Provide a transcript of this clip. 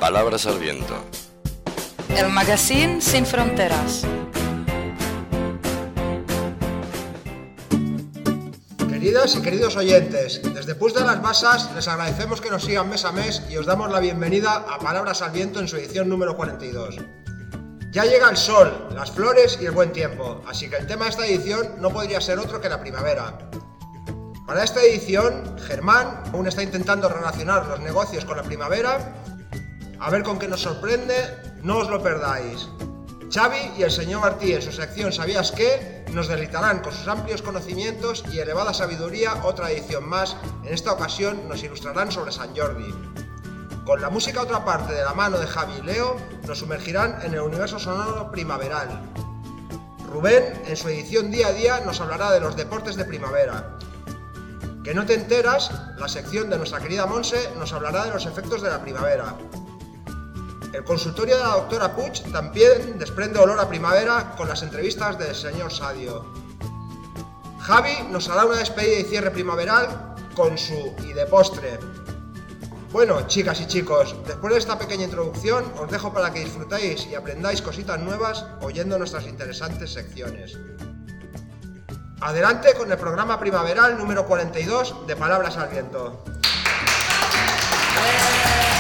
Palabras al viento. El magazine sin fronteras. Queridas y queridos oyentes, desde Puig de las Basas les agradecemos que nos sigan mes a mes y os damos la bienvenida a Palabras al Viento en su edición número 42. Ya llega el sol, las flores y el buen tiempo, así que el tema de esta edición no podría ser otro que la primavera. Para esta edición, Germán aún está intentando relacionar los negocios con la primavera. A ver con qué nos sorprende, no os lo perdáis. Xavi y el señor Martí en su sección ¿Sabías qué? Nos deleitarán con sus amplios conocimientos y elevada sabiduría. Otra edición más, en esta ocasión nos ilustrarán sobre San Jordi. Con la música otra parte de la mano de Javi y Leo nos sumergirán en el universo sonoro primaveral. Rubén en su edición Día a Día nos hablará de los deportes de primavera. ¿Que no te enteras? La sección de nuestra querida Monse nos hablará de los efectos de la primavera. El consultorio de la doctora Puig también desprende olor a primavera con las entrevistas del señor Sadio. Javi nos hará una despedida y cierre primaveral con su y de postre. Bueno, chicas y chicos, después de esta pequeña introducción os dejo para que disfrutéis y aprendáis cositas nuevas oyendo nuestras interesantes secciones. Adelante con el programa primaveral número 42 de Palabras al Viento.